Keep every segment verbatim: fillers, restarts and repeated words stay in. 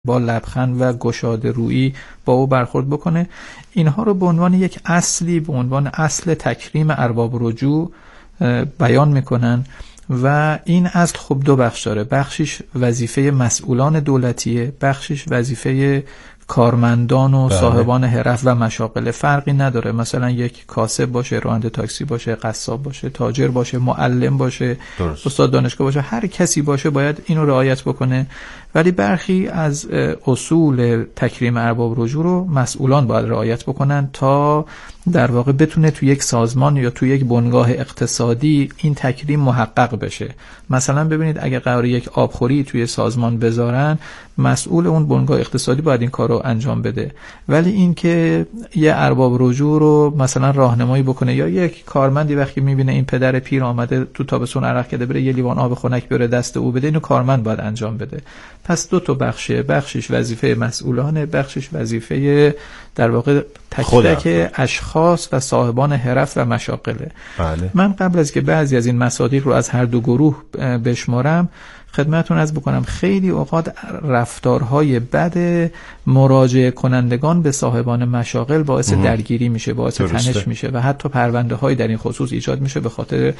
با لبخند و گشاده رویی با او برخورد بکنه. اینها رو به عنوان یک اصلی، به عنوان اصل تکریم ارباب رجوع بیان میکنن و این اصل خب دو بخش داره. بخشش وظیفه مسئولان دولتیه، بخشش وظیفه کارمندان و صاحبان حرف و مشاغل. فرقی نداره مثلا یک کاسب باشه، راننده تاکسی باشه، قصاب باشه، تاجر باشه، معلم باشه، درست. استاد دانشگاه باشه، هر کسی باشه باید اینو رعایت بکنه. ولی برخی از اصول تکریم ارباب رجوع رو مسئولان باید رعایت بکنن تا در واقع بتونه تو یک سازمان یا تو یک بنگاه اقتصادی این تکریم محقق بشه. مثلا ببینید اگه قراره یک آبخوری توی سازمان بذارن، مسئول اون بنگاه اقتصادی باید این کار رو انجام بده. ولی این که یه ارباب رجوع رو مثلا راهنمایی بکنه یا یک کارمندی وقتی میبینه این پدر پیر آمده تو تابستون عرق کرده بره یه لیوان آب خنک بره دست او بده، اینو کارمند باید انجام بده. پس دو تا بخشه، بخشش وظیفه مسئولانه، بخشش وظیفه در واقع تک تک اشخاص و صاحبان حرف و مشاغله. بله. من قبل از که بعضی از این مصادیق رو از هر دو گروه بشمارم خدمتتون عرض بکنم خیلی اوقات رفتارهای بد مراجعه کنندگان به صاحبان مشاغل باعث اه. درگیری میشه، باعث درسته. تنش میشه و حتی پرونده های در این خصوص ایجاد میشه به خاطر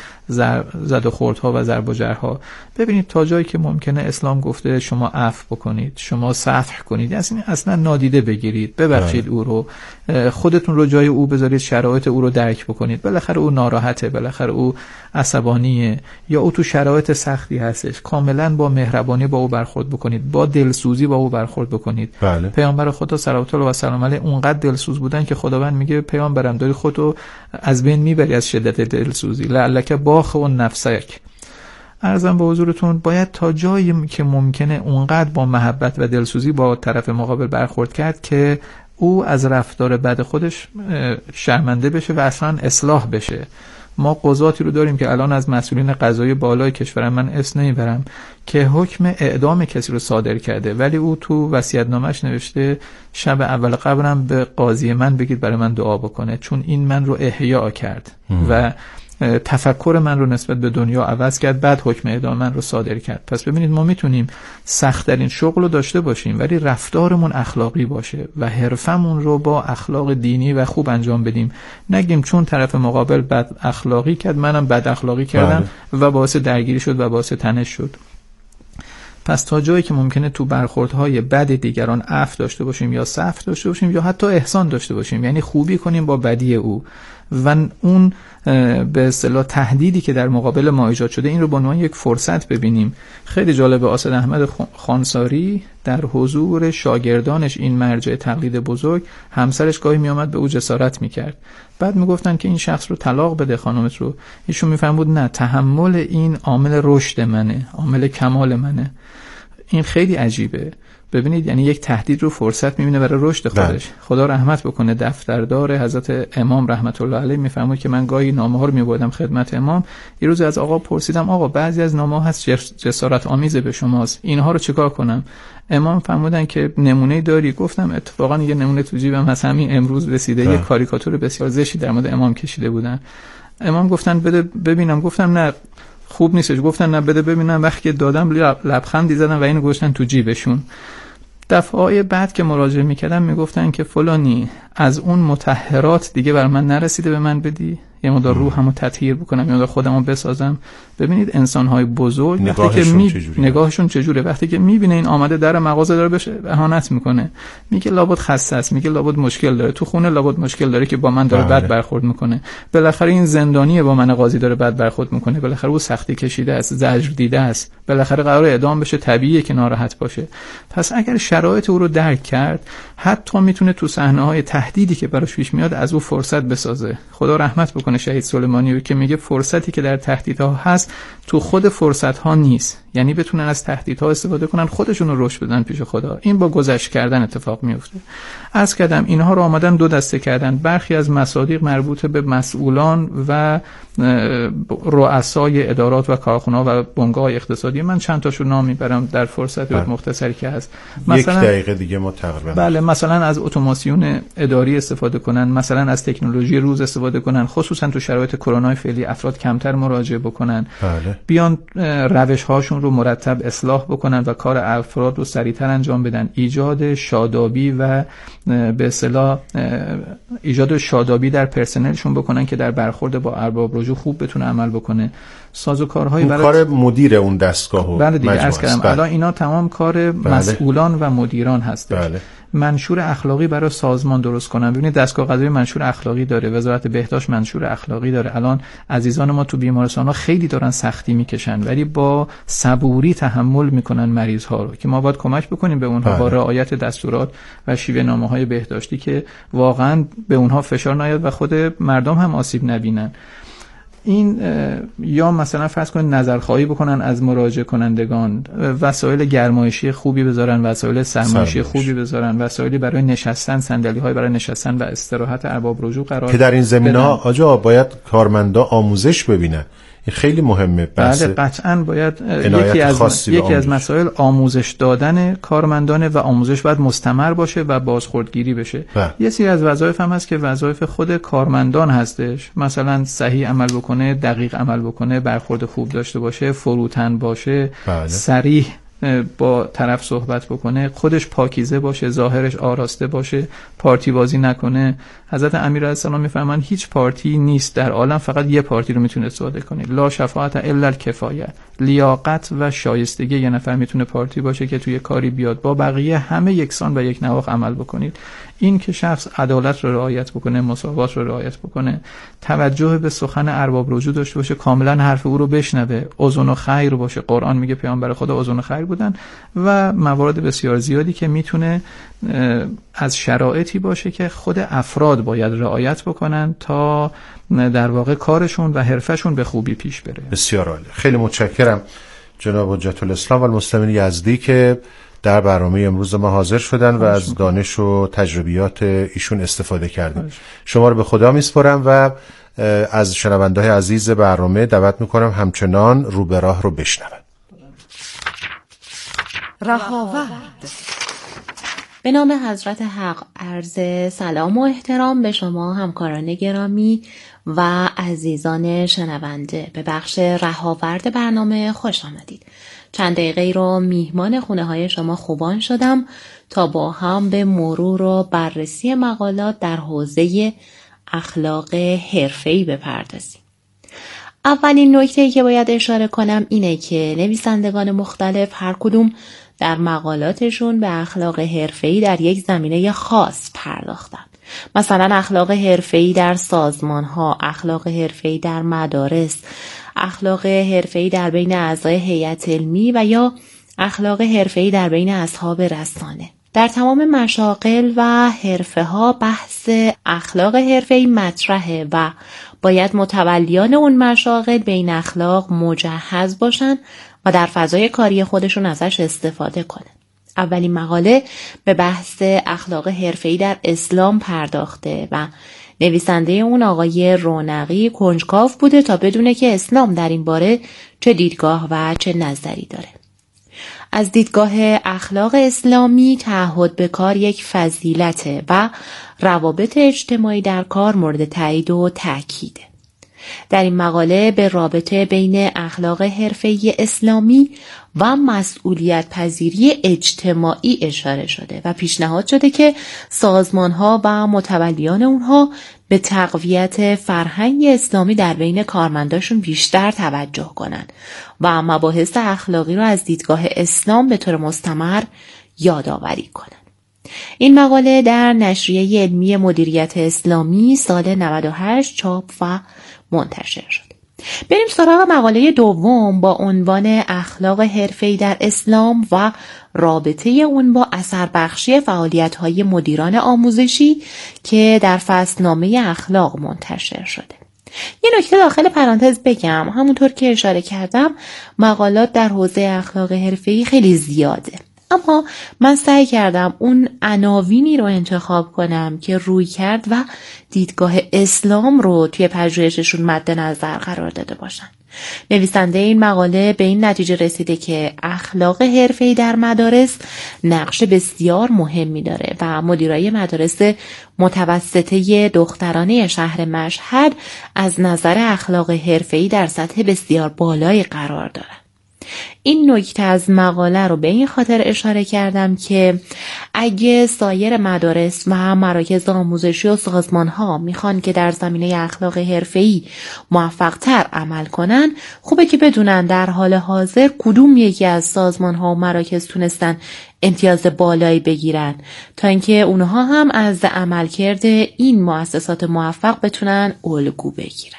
زد و خوردها و ضرب و جرحها. ببینید تا جایی که ممکنه اسلام گفته شما عفو بکنید، شما صفح کنید، اصلا اصلا نادیده بگیرید، ببخشید اه. او رو، خودتون رو جای او بذارید، شرایط او رو درک بکنید. بالاخره او ناراحته، بالاخره او عصبانیه یا او تو شرایط سختی هستش. کاملا با مهربانی با او برخورد بکنید، با دلسوزی با او برخورد بکنید. بله. پیامبر خدا صلوات الله و سلام علیه اونقدر دلسوز بودن که خداوند میگه پیامبرم داری خودتو از بین میبری از شدت دلسوزی، لعلک باخ و نفسک. عرضم به حضورتون باید تا جایی که ممکنه اونقدر با محبت و دلسوزی با طرف مقابل برخورد کرد که او از رفتار بد خودش شرمنده بشه و اصلا اصلاح بشه. ما قضاتی رو داریم که الان از مسئولین قضایی بالای کشورم، من اسم نمیبرم، که حکم اعدام کسی رو صادر کرده ولی او تو وصیت‌نامه‌اش نوشته شب اول قبرم به قاضی من بگید برای من دعا بکنه چون این من رو احیا کرد و تفکر من رو نسبت به دنیا عوض کرد، بعد حکم اعدام من رو صادر کرد. پس ببینید ما میتونیم سخت‌ترین شغل رو داشته باشیم ولی رفتارمون اخلاقی باشه و حرفمون رو با اخلاق دینی و خوب انجام بدیم. نگیم چون طرف مقابل بد اخلاقی کرد منم بد اخلاقی کردم بله. و باعث درگیری شد و باعث تنش شد. پس تا جایی که ممکنه تو برخوردهای بد دیگران عفو داشته باشیم یا صفح داشته باشیم یا حتی احسان داشته باشیم، یعنی خوبی کنیم با بدی او و اون به اصطلاح تهدیدی که در مقابل ما ایجاد شده این رو به عنوان یک فرصت ببینیم. خیلی جالب، اسد احمد خانساری در حضور شاگردانش این مرجع تقلید بزرگ همسرش گاهی می آمد به او جسارت می کرد، بعد می گفتن که این شخص رو طلاق بده خانمت رو، ایشون می فرمود نه، تحمل این عامل رشد منه، عامل کمال منه. این خیلی عجیبه. ببینید یعنی یک تهدید رو فرصت می‌بینه برای رشد خودش. ده. خدا رحمت بکنه دفتردار حضرت امام رحمت الله علیه میفرماید که من گاهی نامه‌ها رو می‌بردم خدمت امام. یه روز از آقا پرسیدم آقا بعضی از نامه‌ها هست جسارت آمیزه به شماست، اینها رو چیکار کنم؟ امام فرمودن که نمونه داری؟ گفتم اتفاقا یه نمونه تو جیبم هست، همین امروز رسیده، یه کاریکاتور بسیار زشتی در مورد امام کشیده بودن. امام گفتن بده ببینم، گفتم نه خوب نیستش، گفتن نه بده ببینم. وقتی که دادم لبخندی زدن و اینو گذاشتن تو جیبشون. دفعه بعد که مراجعه میکردم میگفتن که فلانی از اون مطهرات دیگه بر من نرسیده به من بدی، یه مقدار روحمو تطهیر بکنم، یه مقدار خودمو بسازم. ببینید انسان‌های بزرگ وقتی که می... چجوری نگاهشون چجوره، وقتی که میبینه این آمده در مغازه داره بهش اهانت میکنه، میگه لابد خسته است، میگه لابد مشکل داره، تو خونه لابد مشکل داره که با من داره بد برخورد میکنه، بالاخره این زندانیه با من قاضی داره بد برخورد میکنه، بالاخره او سختی کشیده است، زجر دیده است، بالاخره قراره اعدام بشه، طبیعیه که ناراحت باشه. پس اگر شرایط او رو درک کرد، حتی میتونه تو صحنه‌های تهدیدی که براش پیش میاد از او فرصت بسازه. خدا رحمت بکنه شهید سلیمانی که میگه فرصتی که در تهدیدها هست تو خود فرصت‌ها نیست، یعنی بتونن از تهدیدها استفاده کنن، خودشون رو رشد بدن پیش خدا. این با گذشت کردن اتفاق میفته. عرض کردم اینها رو آمدن دو دسته کردن. برخی از مصادیق مربوط به مسئولان و رؤسای ادارات و کارخانه‌ها و بنگاه اقتصادی. من چند تاشو نام میبرم در فرصت مختصری که هست. مثلا یک دقیقه دیگه ما تقریبا بله، مثلا از اتوماسیون اداری استفاده کنن، مثلا از تکنولوژی روز استفاده کنن، خصوصا تو شرایط کرونا فعلی افراد کمتر مراجعه بکنن. بیان روش هاشون رو مرتب اصلاح بکنن و کار افراد رو سریعتر انجام بدن، ایجاد شادابی و به اصطلاح ایجاد شادابی در پرسنلشون بکنن که در برخورد با ارباب رجوع خوب بتونه عمل بکنه. سازوکارهای برای کار مدیر اون دستگاه و بله دیگه عرض کردم الان اینا تمام کار بله. مسئولان و مدیران هست. بله. منشور اخلاقی برای سازمان درست کنن. ببینید دستگاه قضایی منشور اخلاقی داره، وزارت بهداشت منشور اخلاقی داره. الان عزیزان ما تو بیمارستان‌ها خیلی دارن سختی میکشن ولی با صبوری تحمل میکنن مریض ها رو که ما باید کمک بکنیم به اونها با رعایت دستورات و شیوه نامه‌های بهداشتی که واقعا به اونها فشار نیاد و خود مردم هم آسیب نبینن. این یا مثلا فرض کنید نظرخواهی بکنن از مراجعه کنندگان، وسایل گرمایشی خوبی بذارن، وسایل سرمایشی خوبی بذارن، وسایلی برای نشستن، صندلی‌های برای نشستن و استراحت ارباب رجوع قرار که در این زمینه‌ها آجا باید کارمندا آموزش ببینن. این خیلی مهمه. بله قطعاً باید یکی از یکی از مسائل آموزش دادن کارمندانه و آموزش باید مستمر باشه و بازخوردگیری بشه. بله. یه سری از وظایف هم هست که وظایف خود کارمندان هستش، مثلا صحیح عمل بکنه، دقیق عمل بکنه، برخورد خوب داشته باشه، فروتن باشه، بله. صریح با طرف صحبت بکنه، خودش پاکیزه باشه، ظاهرش آراسته باشه، پارتی بازی نکنه. حضرت امیر علیه السلام میفرمان هیچ پارتی نیست در عالم فقط یه پارتی رو میتونه استفاده کنه. لا شفاعت الا الکفایه. لیاقت و شایستگی یه نفر میتونه پارتی باشه که توی کاری بیاد، با بقیه همه یکسان و یک نواخت عمل بکنید. این که شخص عدالت رو رعایت بکنه، مساوات رو رعایت بکنه، توجه به سخن ارباب رجوع داشته باشه، کاملا حرف او رو بشنوه، اذن و خیر باشه. قرآن میگه پیامبر خدا اذن و خیر بودن و موارد بسیار زیادی که میتونه از شرایطی باشه که خود افراد باید رعایت بکنن تا در واقع کارشون و حرفشون به خوبی پیش بره. بسیار عالی. خیلی متشکرم جناب حجت الاسلام و المستمعین یزدی که در برنامه امروز ما حاضر شدن و از دانش و تجربیات ایشون استفاده کردیم. شما رو به خدا میسپارم و از شنونده‌های عزیز برنامه دعوت میکنم همچنان رو به راه رو بشنون. رهاورد. به نام حضرت حق عرض سلام و احترام به شما همکاران گرامی و عزیزان شنونده. به بخش رهاورد برنامه خوش آمدید. چند دقیقه رو میهمان خونه های شما خوبان شدم تا با هم به مرور و بررسی مقالات در حوزه اخلاق حرفه‌ای بپردازیم. اولین نکته‌ای که باید اشاره کنم اینه که نویسندگان مختلف هر کدوم در مقالاتشون به اخلاق حرفه‌ای در یک زمینه خاص پرداختن. مثلا اخلاق حرفه‌ای در سازمان‌ها، اخلاق حرفه‌ای در مدارس، اخلاق حرفه‌ای در بین اعضای هیئت علمی و یا اخلاق حرفه‌ای در بین اصحاب رسانه. در تمام مشاغل و حرفه‌ها بحث اخلاق حرفه‌ای مطرحه و باید متولیان اون مشاغل به این اخلاق مجهز باشن و در فضای کاری خودشون ازش استفاده کنن. اولین مقاله به بحث اخلاق حرفه‌ای در اسلام پرداخته و نویسنده اون آقای رونقی کنجکاو بوده تا بدونه که اسلام در این باره چه دیدگاه و چه نظری داره. از دیدگاه اخلاق اسلامی تعهد به کار یک فضیلته و روابط اجتماعی در کار مورد تایید و تأکیده. در این مقاله به رابطه بین اخلاق حرفه‌ای اسلامی و مسئولیت پذیری اجتماعی اشاره شده و پیشنهاد شده که سازمان‌ها و متولیان اونها به تقویت فرهنگ اسلامی در بین کارمنداشون بیشتر توجه کنند و مباحث اخلاقی رو از دیدگاه اسلام به طور مستمر یادآوری کنند. این مقاله در نشریه علمی مدیریت اسلامی سال نود و هشت چاپ و منتشر شد. بریم سراغ مقاله دوم با عنوان اخلاق حرفه‌ای در اسلام و رابطه اون با اثر بخشی فعالیت‌های مدیران آموزشی که در فصلنامه اخلاق منتشر شده. یه نکته داخل پرانتز بگم، همونطور که اشاره کردم مقالات در حوزه اخلاق حرفه‌ای خیلی زیاده اما من سعی کردم اون عناوینی رو انتخاب کنم که روی کرد و دیدگاه اسلام رو توی پژوهششون مد نظر قرار داده باشن. نویسنده این مقاله به این نتیجه رسیده که اخلاق حرفه‌ای در مدارس نقش بسیار مهمی داره و مدیرای مدارس متوسطه دخترانه شهر مشهد از نظر اخلاق حرفه‌ای در سطح بسیار بالایی قرار دارن. این نکته از مقاله رو به این خاطر اشاره کردم که اگه سایر مدارس و مراکز آموزشی و سازمان‌ها میخوان که در زمینه اخلاق حرفه‌ای موفق‌تر عمل کنن، خوبه که بدونن در حال حاضر کدوم یکی از سازمان‌ها و مراکز تونستن امتیاز بالایی بگیرن تا اینکه اونها هم از عملکرد این مؤسسات موفق بتونن الگو بگیرن.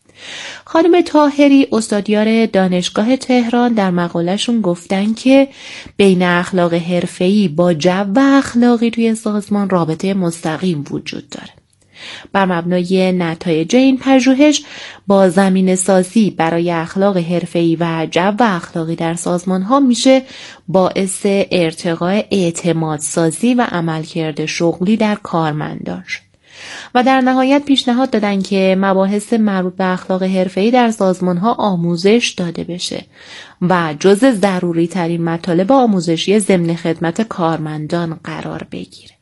خانم طاهری استادیار دانشگاه تهران در مقالهشون گفتن که بین اخلاق حرفه‌ای با جو اخلاقی توی سازمان رابطه مستقیم وجود داره. بر مبنای نتایج این پژوهش با زمینه سازی برای اخلاق حرفه‌ای و جو اخلاقی در سازمان‌ها میشه باعث ارتقاء اعتماد سازی و عملکرد شغلی در کارمندان شد. و در نهایت پیشنهاد دادن که مباحث مربوط به اخلاق حرفه‌ای در سازمان‌ها آموزش داده بشه و جز ضروری ترین مطالب آموزشی ضمن خدمت کارمندان قرار بگیره.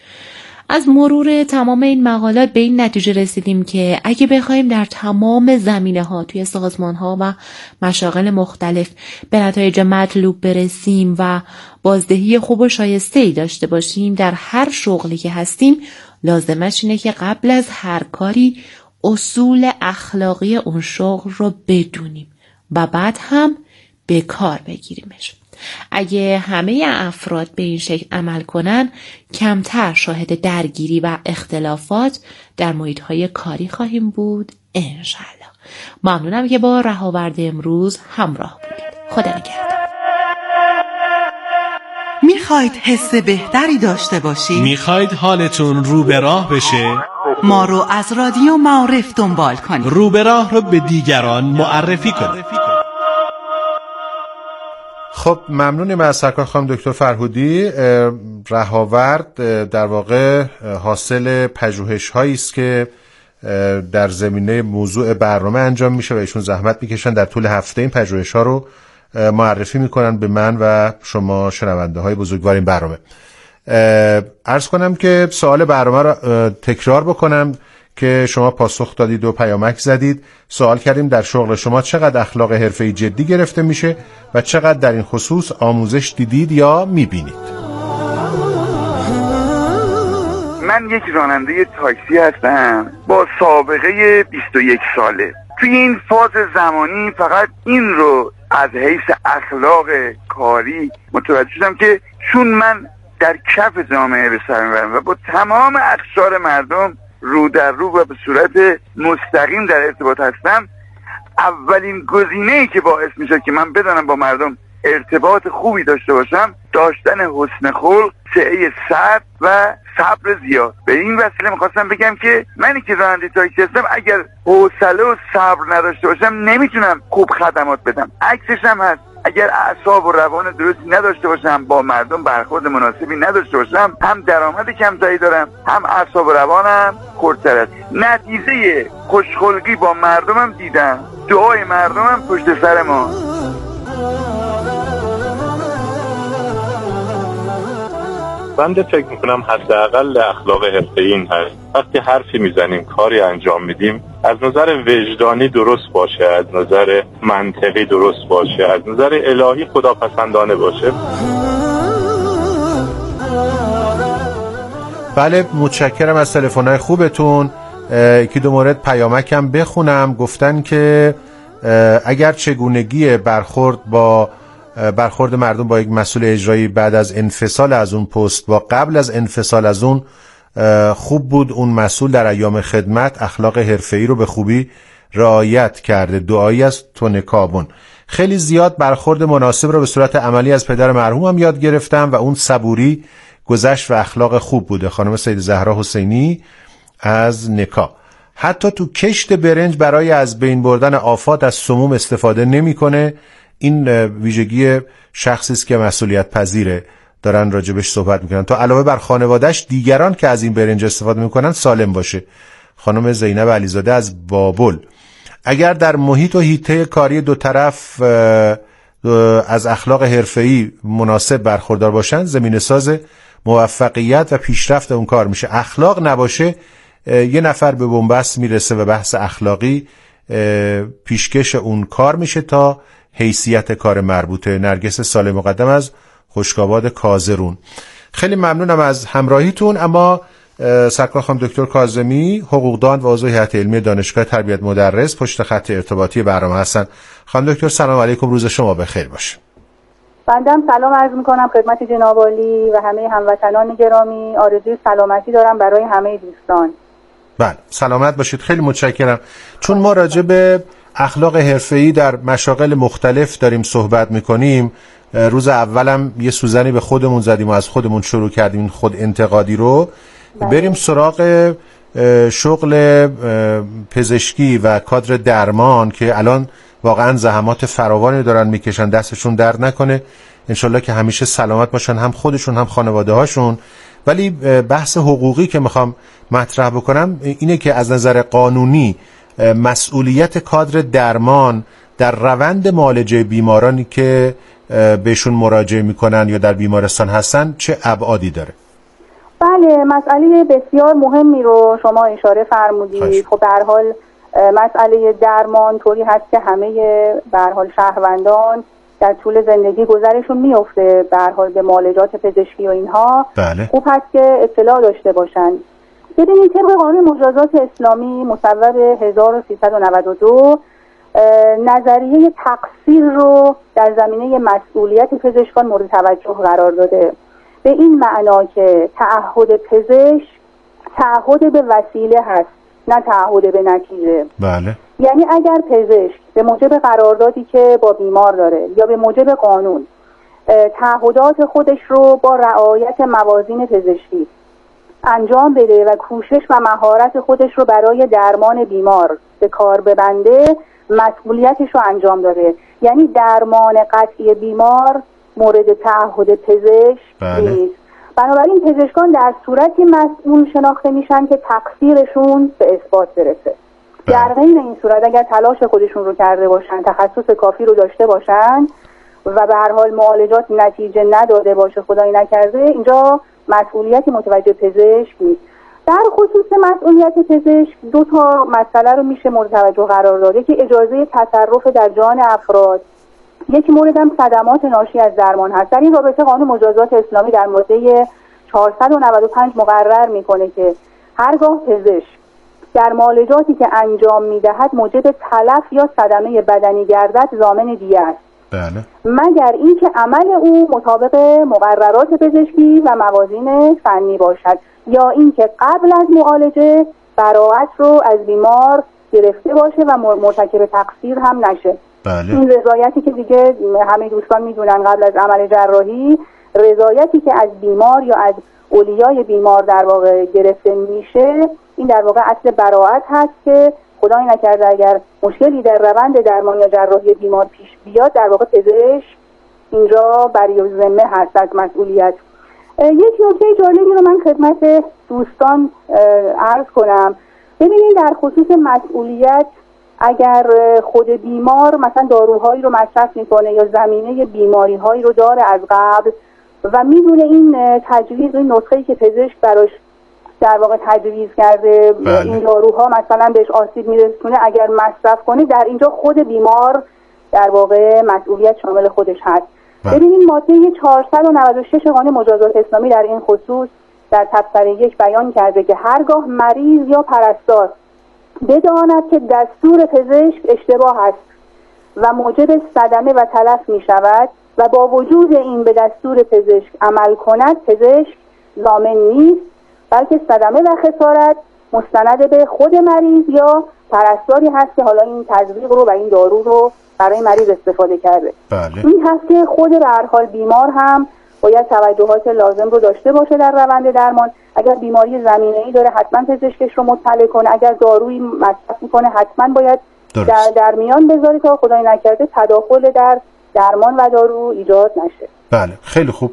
از مرور تمام این مقالات به این نتیجه رسیدیم که اگه بخوایم در تمام زمینه‌ها توی سازمان‌ها و مشاغل مختلف به نتایج مطلوب برسیم و بازدهی خوب و شایسته‌ای داشته باشیم در هر شغلی که هستیم، لازمش اینه که قبل از هر کاری اصول اخلاقی اون شغل رو بدونیم و بعد هم به کار بگیریمش. اگه همه افراد به این شکل عمل کنن، کمتر شاهد درگیری و اختلافات در محیط‌های کاری خواهیم بود انشالله. ممنونم که با رهاورد امروز همراه بودید. خدا نگهدار. میخواید حس بهتری داشته باشید؟ میخواید حالتون رو به راه بشه؟ ما رو از رادیو معارف دنبال کنید. رو به راه رو به دیگران معرفی کنید. خب ممنونیم از سرکار خانم دکتر فرهودی. رهاورد در واقع حاصل پژوهش هایی است که در زمینه موضوع برنامه انجام میشه و ایشون زحمت میکشن در طول هفته این پژوهش ها رو معرفی میکنن به من و شما شنونده های بزرگوار این برنامه. عرض کنم که سوال برنامه رو تکرار بکنم که شما پاسخ دادید و پیامک زدید. سوال کردیم در شغل شما چقدر اخلاق حرفه‌ای جدی گرفته میشه و چقدر در این خصوص آموزش دیدید یا میبینید؟ من یک راننده تاکسی هستم با سابقه بیست و یک ساله. توی این فاز زمانی فقط این رو از حیث اخلاق کاری متوجه شدم که چون من در کف جامعه به سر میبرم و با تمام اقشار مردم رو در رو و به صورت مستقیم در ارتباط هستم، اولین گزینه‌ای که باعث میشه که من بدانم با مردم ارتباط خوبی داشته باشم داشتن حسن خلق، سعه صبر و صبر زیاد. به این وسیله میخواستم بگم که منی که راننده تاکسی هستم اگر حوصله و صبر نداشته باشم نمیتونم خوب خدمات بدم. عکسش هم هست، اگر اعصاب و روان درستی نداشته باشم، با مردم برخورد مناسبی نداشته باشم، هم درآمد کمتری دارم، هم اعصاب و روانم خردتر است. نتیجه خوشخلقی با مردمم دیدم، دعای مردمم پشت سر ما. بنده فکر میکنم حداقل اخلاق حرفه‌ای این هست وقتی حرفی میزنیم، کاری انجام میدیم، از نظر وجدانی درست باشه، از نظر منطقی درست باشه، از نظر الهی خداپسندانه باشه. بله، متشکرم از تلفن‌های خوبتون. یکی دو مورد پیامکم بخونم. گفتن که اگر چگونگی برخورد با برخورد مردم با یک مسئول اجرایی بعد از انفصال از اون پست با قبل از انفصال از اون خوب بود، اون مسئول در ایام خدمت اخلاق حرفه‌ای رو به خوبی رعایت کرده. دعایی از تونه کابون. خیلی زیاد برخورد مناسب رو به صورت عملی از پدر مرحومم یاد گرفتم و اون صبوری گذشت و اخلاق خوب بوده. خانم سید زهرا حسینی از نکا. حتی تو کشت برنج برای از بین بردن آفات از سموم استفاده نمیکنه. این ویژگی شخصی است که مسئولیت پذیره دارن راجبش صحبت میکنن تا علاوه بر خانوادهش دیگران که از این برنج استفاده میکنن سالم باشه. خانم زینب علیزاده از بابل: اگر در محیط و حیطه کاری دو طرف از اخلاق حرفه‌ای مناسب برخوردار باشن، زمینه ساز موفقیت و پیشرفت اون کار میشه. اخلاق نباشه، یه نفر به بنبست میرسه و بحث اخلاقی پیشکش اون کار میشه تا حیثیت کار مربوطه. نرگس سال مقدم از خشک‌آباد کازرون: خیلی ممنونم از همراهیتون. اما سرکار خانم دکتر کاظمی، حقوقدان و عضو هیئت علمی دانشگاه تربیت مدرس، پشت خط ارتباطی برنامه هستن. خانم دکتر سلام علیکم، روز شما بخیر باشه. بندم سلام عرض میکنم خدمت جناب عالی و همه هموطنان گرامی. آرزوی سلامتی دارم برای همه دوستان. بله سلامت باشید. خیلی متشکرم. چون ما راجع به اخلاق حرفه‌ای در مشاغل مختلف داریم صحبت میکنیم، روز اولم یه سوزنی به خودمون زدیم و از خودمون شروع کردیم خود انتقادی رو. بله. بریم سراغ شغل پزشکی و کادر درمان که الان واقعا زحمات فراوانی دارن میکشن، دستشون درد نکنه، انشالله که همیشه سلامت باشن، هم خودشون هم خانواده هاشون. ولی بحث حقوقی که میخوام مطرح بکنم اینه که از نظر قانونی مسئولیت کادر درمان در روند معالجه بیمارانی که بهشون مراجعه میکنن یا در بیمارستان هستن چه ابعادی داره؟ بله، مسئله بسیار مهمی رو شما اشاره فرمودید. خب به هر حال مسئله درمان طوری هست که همه به هر حال شهروندان در طول زندگی گذرشون میفته به هر حال به معالجات پزشکی و اینها. بله. خوب هست که اطلاع داشته باشن. ببینید طبق قانون مجازات اسلامی مصوب هزار و سیصد و نود و دو نظریه تقصیر رو در زمینه مسئولیت پزشکان مورد توجه قرار داده، به این معنا که تعهد پزشک تعهد به وسیله هست نه تعهد به نتیجه. بله. یعنی اگر پزشک به موجب قراردادی که با بیمار داره یا به موجب قانون تعهدات خودش رو با رعایت موازین پزشکی انجام بده و کوشش و مهارت خودش رو برای درمان بیمار به کار ببنده، مسئولیتش رو انجام داده. یعنی درمان قطعی بیمار مورد تعهد پزشک بله. نیست. بنابراین پزشکان در صورتی مسئول شناخته میشن که تقصیرشون به اثبات برسه. در غیر این صورت اگر تلاش خودشون رو کرده باشن، تخصص کافی رو داشته باشن و به هر حال معالجات نتیجه نداده باشه، خدای نکرده، اینجا مسئولیتی متوجه پزشک نیست. در خصوص مسئولیت پزشک دو تا مسئله رو میشه مورد توجه قرار داد. یکی اجازه تصرف در جان افراد، یکی مورد هم صدمات ناشی از درمان هست. در این رابطه قانون مجازات اسلامی در ماده چهارصد و نود و پنج مقرر میکنه که هرگاه پزشک در معالجاتی که انجام میدهد موجب تلف یا صدمه بدنی گردد ضامن دیه است. بله. مگر اینکه عمل او مطابق مقررات پزشکی و موازین فنی باشد یا اینکه قبل از معالجه براءت رو از بیمار گرفته باشه و مرتکب تقصیر هم نشه. بله. این رضایتی که دیگه همه دوستان میدونن قبل از عمل جراحی، رضایتی که از بیمار یا از اولیای بیمار در واقع گرفته میشه، این در واقع اصل براءت هست که خدای نکرده اگر مشکلی در روند درمان یا جراحی بیمار پیش بیاد، در واقع پزشک اینجا بری الذمه هست از مسئولیت. یک نکته جالبی رو من خدمت دوستان عرض کنم. ببینید در خصوص مسئولیت، اگر خود بیمار مثلا داروهایی رو مصرف میکنه یا زمینه بیماری هایی رو داره از قبل و میدونه این تجویز، این نسخه‌ای که پزشک براش در واقع تجویز کرده بله. این داروها مثلا بهش آسیب میرسونه، اگر مصرف کنه در اینجا خود بیمار در واقع مسئولیت شامل خودش هست. بله. ببینید ماده چهارصد و نود و شش قانون مجازات اسلامی در این خصوص در تبصره یک بیان کرده که هرگاه مریض یا پرستار بداند که دستور پزشک اشتباه است و موجب صدمه و تلف می شود و با وجود این به دستور پزشک عمل کند، پزشک ضامن نیست، بلکه صدمه و خسارت مستند به خود مریض یا پرستاری هست که حالا این تزریق رو و این دارو رو برای مریض استفاده کرده. بله. این هست که خود به هر حال بیمار هم باید توجهات لازم رو داشته باشه در روند درمان. اگر بیماری زمینه‌ای داره حتما پزشکش رو مطلع کنه، اگر دارویی مصرف میکنه حتما باید در, در میان بذاره تا خدای نکرده تداخل در درمان و دارو ایجاد نشه. بله خیلی خوب.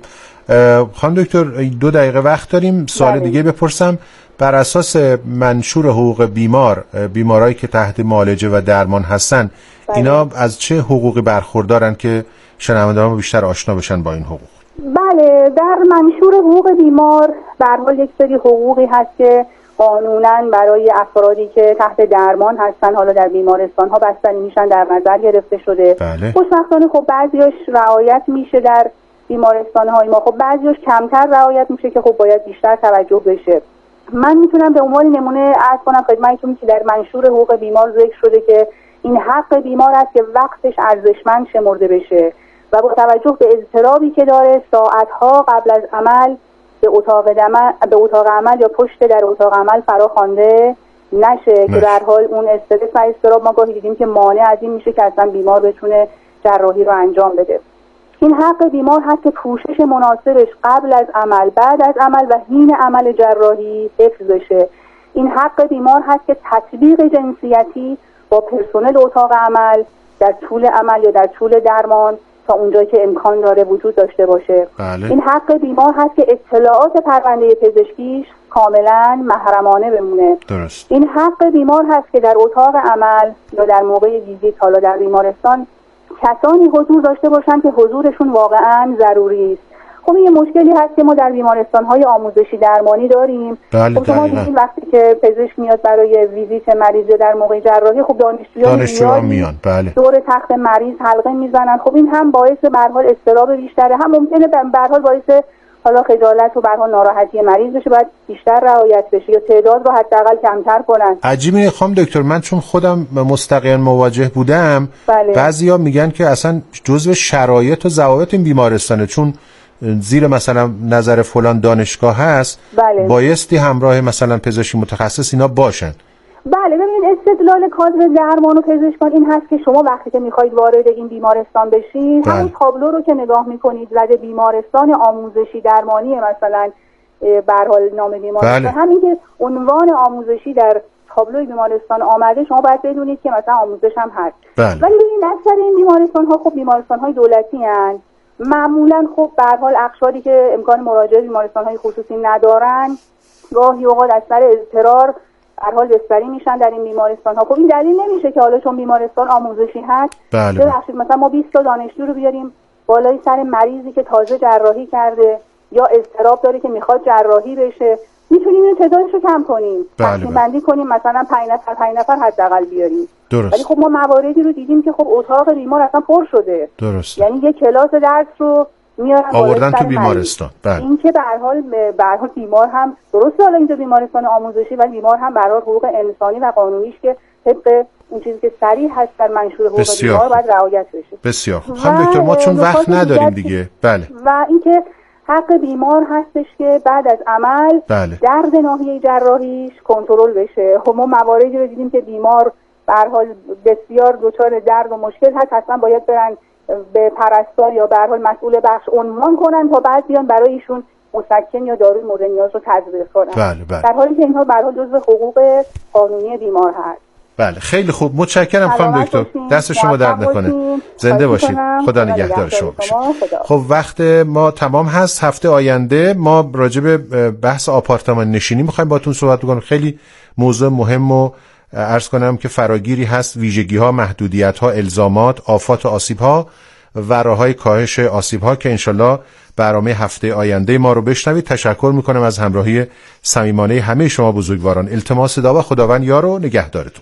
خانم دکتر دو دقیقه وقت داریم، سوال بله. دیگه بپرسم. بر اساس منشور حقوق بیمار، بیمارایی که تحت معالجه و درمان هستن بله. اینا از چه حقوقی برخوردارن که شنوندگان بیشتر آشنا بشن با این حقوق؟ بله، در منشور حقوق بیمار به هر حال یک سری حقوقی هست که قانونا برای افرادی که تحت درمان هستن، حالا در بیمارستان ها بستری میشن، در نظر گرفته شده. بله. خوشبختانه خب بعضیاش رعایت میشه در بیمارستان های ما، خب بعضیاش کمتر رعایت میشه که خب باید بیشتر توجه بشه. من میتونم به عنوان نمونه عرض کنم خدمتتون که در منشور حقوق بیمار ذکر شده که این حق بیمار است که وقتش ارزشمند شمرده بشه و با توجه به اضطرابی که داره ساعتها قبل از عمل به اتاق عمل به اتاق عمل یا پشت در اتاق عمل فراخوانده نشه که در حال اون استرس و اضطراب ما گاهی دیدیم که مانع از این میشه که اصلا بیمار بتونه جراحی رو انجام بده. این حق بیمار هست که پوشش مناسبش قبل از عمل، بعد از عمل و حین عمل جراحی حفظ بشه. این حق بیمار هست که تطبیق جنسیتی با پرسنل اتاق عمل در طول عمل یا در طول درمان تا اونجایی که امکان داره وجود داشته باشه. بله. این حق بیمار هست که اطلاعات پرونده پزشکیش کاملا محرمانه بمونه. درست. این حق بیمار هست که در اتاق عمل یا در موقع ویزیت حالا در بیمارستان کسانی حضور داشته باشن که حضورشون واقعا ضروری است. خب یه مشکلی هست که ما در بیمارستان‌های آموزشی درمانی داریم. بله، خب شما دیدین وقتی که پزشک میاد برای ویزیت مریض در موقع جراحی، خب دانشجویان دانشجوها میان بله دور تخت مریض حلقه میزنن. خب این هم باعث به هر حال اضطراب بیشتره، هم ممکنه به هر حال باعث حالا خجالت و به هر حال ناراحتی مریض بشه، باید بیشتر رعایت بشه یا تعداد رو حداقل کمتر کنن. عجیبه خانم دکتر، من چون خودم مستقیما مواجه بودم بله. بعضیا میگن که اصلا جزو شرایط و ضوابط این بیمارستانه، چون زیر مثلا نظر فلان دانشگاه هست بله. بایستی همراه مثلا پزشکی متخصص اینا باشن. بله ببینید استدلال کادر درمان و پزشکان این هست که شما وقتی که میخواید وارد این بیمارستان بشید همون تابلو رو که نگاه میکنید زده بیمارستان آموزشی درمانی مثلا به هر حال نام بیمارستان بله. همین که عنوان آموزشی در تابلوی بیمارستان آمده شما باید بدونید که مثلا آموزش هم هست بله. ولی ببینید اکثر این بیمارستان ها خب بیمارستان های دولتی هستند، معمولا خب به هر حال اقشاری که امکان مراجعه بیمارستان های خصوصی ندارن گاهی اوقات از سر اضطرار هر حال بستری میشن در این بیمارستان ها. خب این دلیل نمیشه که حالا چون بیمارستان آموزشی هست بله. ببخشید مثلا ما بیست تا دانشجو رو بیاریم بالای سر مریضی که تازه جراحی کرده یا اضطراب داره که میخواد جراحی بشه، میتونیم این تعدادش رو کم کنیم، تقسیم بندی کنیم، مثلا پنج نفر پنج نفر حداقل بیاریم. درست. ولی خب ما مواردی رو دیدیم که خب اتاق بیمار اصلا پر شده. درست. یعنی یک کلاس درس رو میارن آوردن تو بیمارستان. بله. این که به هر حال به هر حال بیمار هم درسته حالا اینجا بیمارستان آموزشی ولی بیمار هم به هر حال حقوق انسانی و قانونیش که طبق اون چیزی که صریح هست در منشور حقوق بیمار باید رعایت بشه. بسیار خوب. خانم دکتر ما چون وقت نداریم دیگه. بله. و اینکه حق بیمار هستش که بعد از عمل بله. درد ناحیه جراحیش کنترل بشه. خب ما مواردی رو دیدیم که بیمار به هر حال بسیار دچار درد و مشکل هست، اصلا باید برن به پرستار یا به هر حال مسئول بخش عنوان کنن تا بعد بیان برای ایشون مسکن یا داروی مورد نیاز رو تزریق کنن. بله بله. در حالی که اینها به هر حال جزو حقوق قانونی بیمار هست. بله خیلی خوب، متشکرم خانم دکتر، دست شما درد نکنه، زنده باشید، خدا نگهدار شما باشه. خب وقت ما تمام هست، هفته آینده ما راجع به بحث آپارتمان نشینی میخوایم باهاتون صحبت بکنیم. خیلی موضوع مهم و عرض کنم که فراگیری هست، ویژگی ها، محدودیت ها، الزامات، آفات و آسیب ها و راههای کاهش آسیب ها که انشالله برنامه هفته آینده ما رو بشنوید. تشکر میکنم از همراهی صمیمانه همه شما بزرگواران. التماس دعا خداوند یار و نگهدارتون.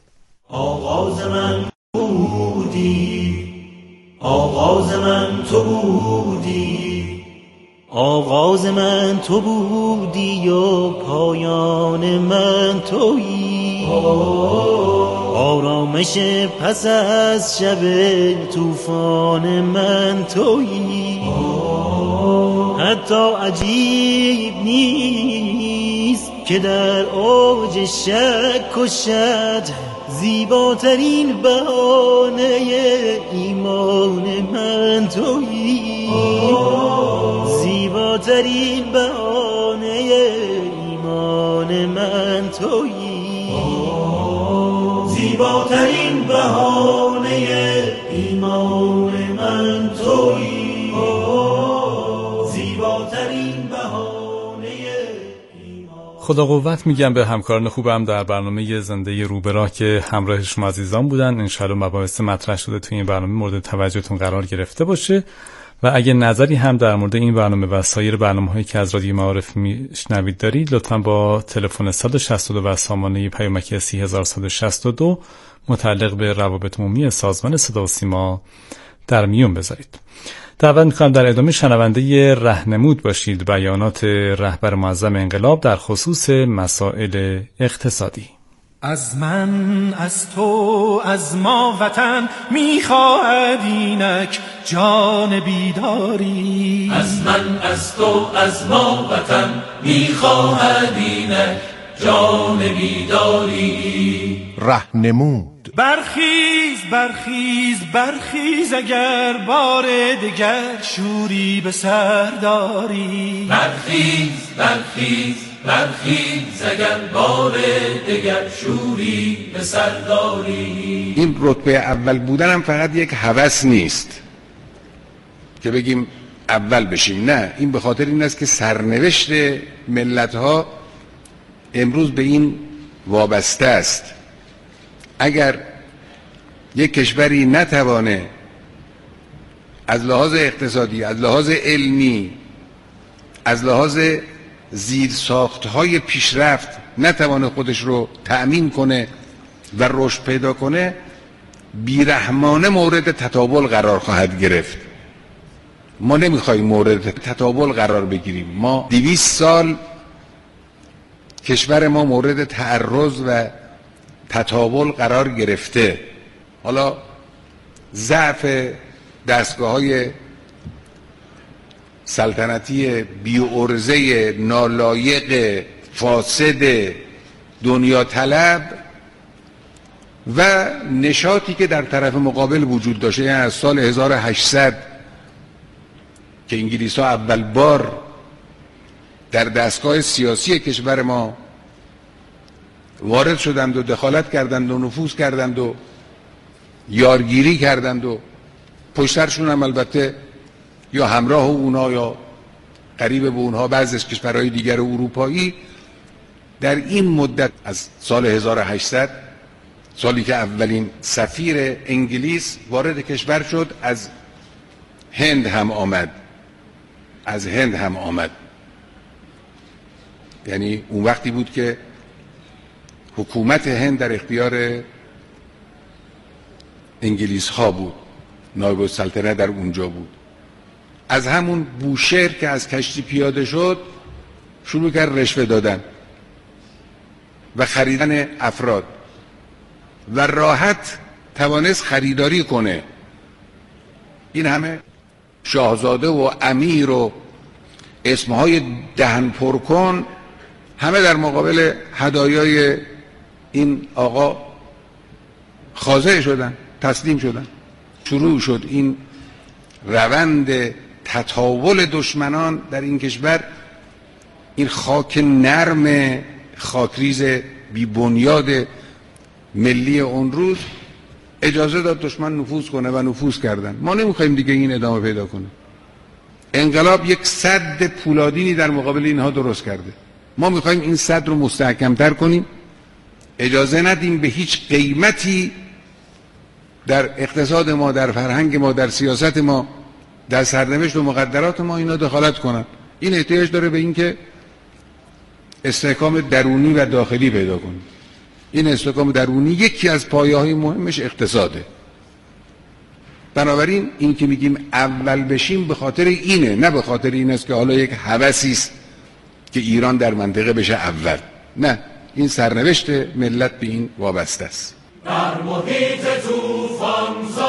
آغاز من بودی، آغاز من تو بودی، آغاز من تو بودی و پایان من تویی، آرامش پس از شب طوفان من تویی. حتی عجیب نیست که در اوج شک و شد زیباترین بهانه ایمان من تویی، زیباترین بهانه ایمان من تویی، زیباترین بهانه ایمان من تویی، زیباترین خدا قوت میگم به همکاران خوبم در برنامه زنده رو به راه که همراه شما عزیزان بودن. انشالله مباحث مطرح شده توی این برنامه مورد توجهتون قرار گرفته باشه و اگه نظری هم در مورد این برنامه و سایر برنامه‌هایی که از رادیو معارف میشنوید دارید، لطفاً با تلفن صد و شصت و دو و سامانه پیامکی سی هزار و صد و شصت و دو متعلق به روابط عمومی سازمان صدا و سیما در میون بذارید. دعوت می‌کنم در ادامه شنونده راهنمود باشید، بیانات رهبر معظم انقلاب در خصوص مسائل اقتصادی. از من، از تو، از ما وطن میخواهد اینک جان بیداری. از من، از تو، از ما وطن میخواهد اینک جان بیداری. راهنمود. برخیز برخیز برخیز اگر بار دگر شوری به سر داری. برخیز برخیز برخیز اگر بار دگر شوری به سر داری. این رتبه اول بودن هم فقط یک هوس نیست که بگیم اول بشیم، نه، این به خاطر این است که سرنوشت ملت‌ها امروز به این وابسته است. اگر یک کشوری نتوانه از لحاظ اقتصادی، از لحاظ علمی، از لحاظ زیرساخت‌های پیشرفت نتوانه خودش رو تأمین کنه و رشد پیدا کنه، بیرحمانه مورد تطاول قرار خواهد گرفت. ما نمیخوایم مورد تطاول قرار بگیریم. ما دویست سال کشور ما مورد تعرض و تطاول قرار گرفته. حالا ضعف دستگاه‌های سلطنتی بی‌عرضه، نالایق، فاسد، دنیا طلب و نشاطی که در طرف مقابل وجود داشته، یعنی از سال هزار و هشتصد که انگلیس‌ها اول بار در دستگاه سیاسی کشور ما وارد شدند و دخالت کردند و نفوذ کردند و یارگیری کردند و پشترشون هم البته یا همراه اونا یا قریب به اونها بعضی از کشورهای دیگر اروپایی، در این مدت از سال هزار و هشتصد، سالی که اولین سفیر انگلیس وارد کشور شد، از هند هم آمد از هند هم آمد یعنی اون وقتی بود که حکومت هند در اختیار انگلیس ها بود، نایب السلطنه در اونجا بود. از همون بوشهر که از کشتی پیاده شد شروع کرد رشوه دادن و خریدن افراد و راحت توانست خریداری کنه. این همه شاهزاده و امیر و اسمهای دهن پرکن همه در مقابل هدایای این آقا خاضع شدن، تسلیم شدن. شروع شد این روند تطاول دشمنان در این کشور. این خاک نرم خاکریز بی بنیاد ملی اون روز اجازه داد دشمن نفوذ کنه و نفوذ کردن. ما نمیخوایم دیگه این ادامه پیدا کنه. انقلاب یک سد پولادینی در مقابل اینها درست کرده. ما میخوایم این سد رو مستحکمتر کنیم، اجازه ندیم به هیچ قیمتی در اقتصاد ما، در فرهنگ ما، در سیاست ما، در سرنوشت و مقدرات ما اینا دخالت کنن. این احتیاج داره به این که استحکام درونی و داخلی پیدا کنیم. این استحکام درونی یکی از پایه‌های مهمش اقتصاده. بنابراین این که میگیم اول بشیم به خاطر اینه، نه به خاطر این است که حالا یک هوسی است که ایران در منطقه بشه اول. نه، این سرنوشت ملت به این وابسته است. در محیط طوفان